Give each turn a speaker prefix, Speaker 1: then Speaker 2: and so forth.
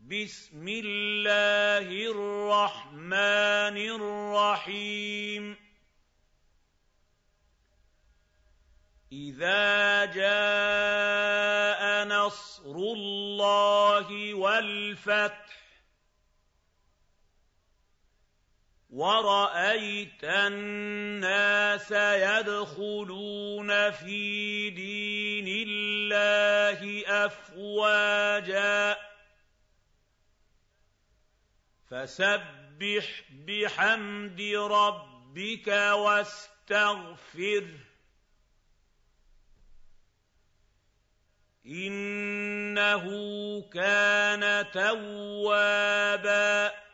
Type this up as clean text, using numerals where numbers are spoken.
Speaker 1: بسم الله الرحمن الرحيم إذا جاء نصر الله والفتح وَرَأَيْتَ النَّاسَ يَدْخُلُونَ فِي دِينِ اللَّهِ أَفْوَاجًا فَسَبِّحْ بِحَمْدِ رَبِّكَ وَاسْتَغْفِرْهُ إِنَّهُ كَانَ تَوَّابًا